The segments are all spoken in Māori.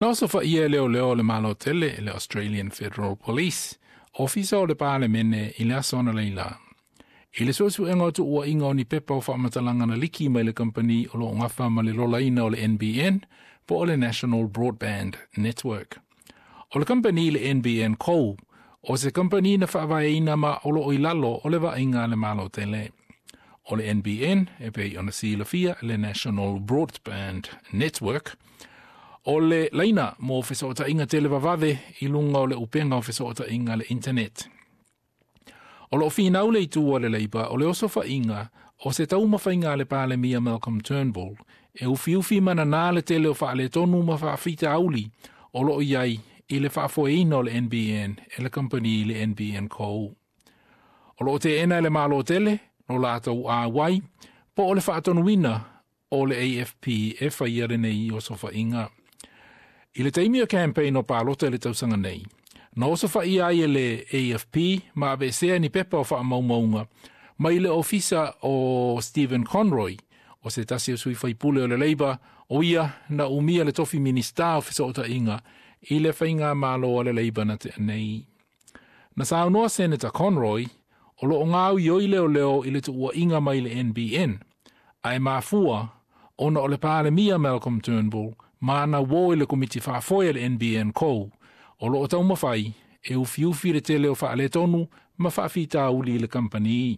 Noso fa ia leo le malo tele le Australian Federal Police, ofisa o le pale mene i le asona leila. I le sosu engo tu ua inga o ni pepa o whamatalanga na liki mai le company o lo ngafa ma le lolaina o le NBN po o le National Broadband Network. O le company le NBN Co, o se company na whawaeina ma o lo ilalo o le wa inga le malo tele. O le NBN, e pei ona sila fia le National Broadband Network, o le laina mo whesota inga tele wawave i lunga o le upenga o whesota inga le internet. O lo whina ule i tū le leiba, o le osofa inga, o se tau mawhainga le pāle mia Malcolm Turnbull, e ufiufi mana nā le tele o wha le tonu ma wha whita auli, o lo iai i le wha foeina o le NBN, e le company le NBN Co. O lo te ena le malo tele, no lātou a wai, po o le wha atonuina o le AFP e whaiare nei o sofa inga. I le taimia campaign o pālota le tausanga nei, na oso whai ai le AFP, ma ave sea ni pepa o wha maumaunga, mai le ofisa o Stephen Conroy, o se tasi o sui whaipule o le Labour, o ia na umia le tofi minista o whisota inga, i le whainga malo o le Labour na te nei. Na saunoa Senator Conroy, o lo ngau ioi leo i le tu ua inga mai le NBN, ai mafua, ona o le pāle mia Malcolm Turnbull, mana wo i le komiti whaafoia le NBN Co, o lo tau mawhai, e ufiufi le tele o wha le tonu, ma whaafita uli le company.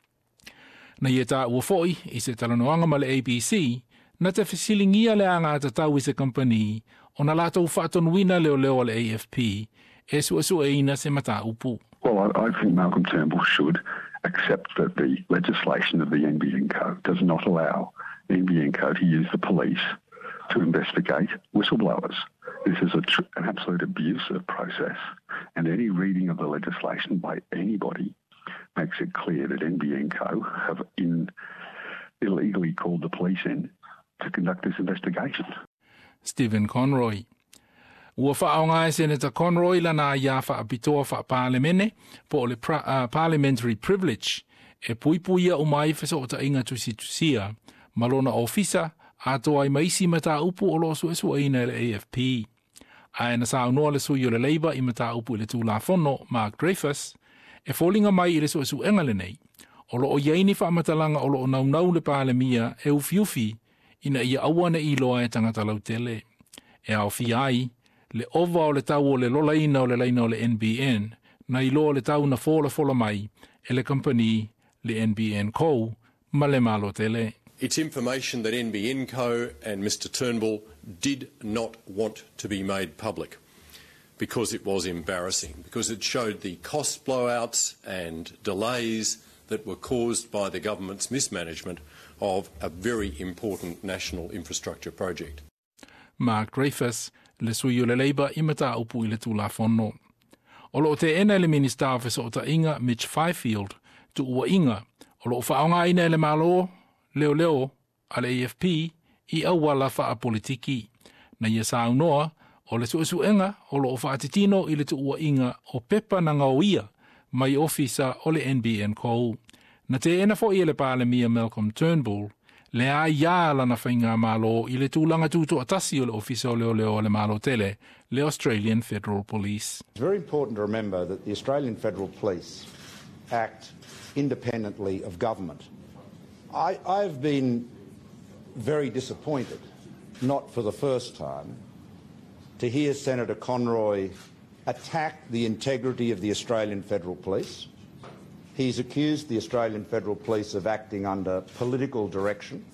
Na ia tā ua foi, i se talanoanga ma le ABC, na te whisilingia le anga ata tau i se company, o na lātou whaatonuina leo le AFP, e sua eina se mata upu. Well, I think Malcolm Turnbull should accept that the legislation of the NBN Co does not allow the NBN Co to use the police to investigate whistleblowers. This is an absolute abuse of process, and any reading of the legislation by anybody makes it clear that NBN Co have illegally called the police in to conduct this investigation. Stephen Conroy. Ua whaonga e Senator Conroy lana ia whaapitoa whaapalemene po le parliamentary privilege e puipuia o mai whesota inga tusia malona ofisa atoa i maisi mata upu o lo suesua ina le AFP. Ai na saunoa le sui o le Labour i mata upu le tū la fono Mark Dreyfus e fōlinga mai i le suesua engale nei o lo o iaini whaamatalanga o lo o naunau le pāle mia e ufiufi ina ia awana i loa e tangata lautele. E au fi ai, le ova o le tau o le lolaina o le laina o le NBN, na i loa le tau na fola mai, e le company le NBN Co, ma le malo tele. It's information that NBN Co and Mr Turnbull did not want to be made public because it was embarrassing, because it showed the cost blowouts and delays that were caused by the government's mismanagement of a very important national infrastructure project. Mark Dreyfus, le sui o le Labour i mata upu i le tū la fono. O lo te ena le minister o whesota inga Mitch Fifield tu ua inga, o lo whaonga ina le malo leo ale AFP i awala wha politiki. Na ia saunoa o le suenga o lo whaatitino i le tu ua inga o pepa na ngauia mai ofisa o le NBN Co. Na te ena fo i le pāle mia Malcolm Turnbull, le a ia lana whainga malo i le tūlanga tūto atasi o le ofisa o leo le malo tele, le Australian Federal Police. It's very important to remember that the Australian Federal Police act independently of government. I've been very disappointed, not for the first time, to hear Senator Conroy attack the integrity of the Australian Federal Police. He's accused the Australian Federal Police of acting under political direction,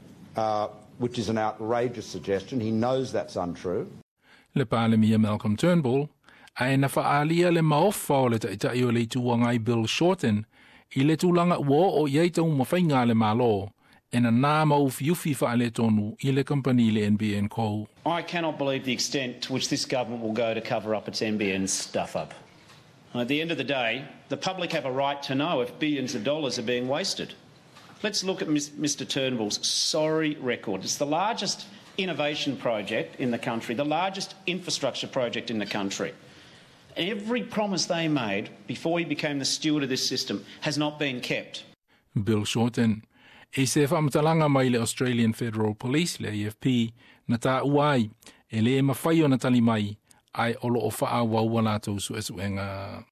which is an outrageous suggestion. He knows that's untrue. Le pāle mia Malcolm Turnbull, ai na whaalia le maofa o le taitai o le tuangai Bill Shorten, i le tūlanga ua o iei tau mawhainga le malo, e na nā maufiufi whaale tonu i le company le NBN Co. I cannot believe the extent to which this government will go to cover up its NBN stuff-up. At the end of the day, the public have a right to know if billions of dollars are being wasted. Let's look at Mr Turnbull's sorry record. It's the largest innovation project in the country, the largest infrastructure project in the country. Every promise they made before he became the steward of this system has not been kept. Bill Shorten, e se whamatalanga mai le Australian Federal Police, le AFP, na tā uai, e le e mawhai o na tali mai, ai olo o wha wau wala tau su esu enga.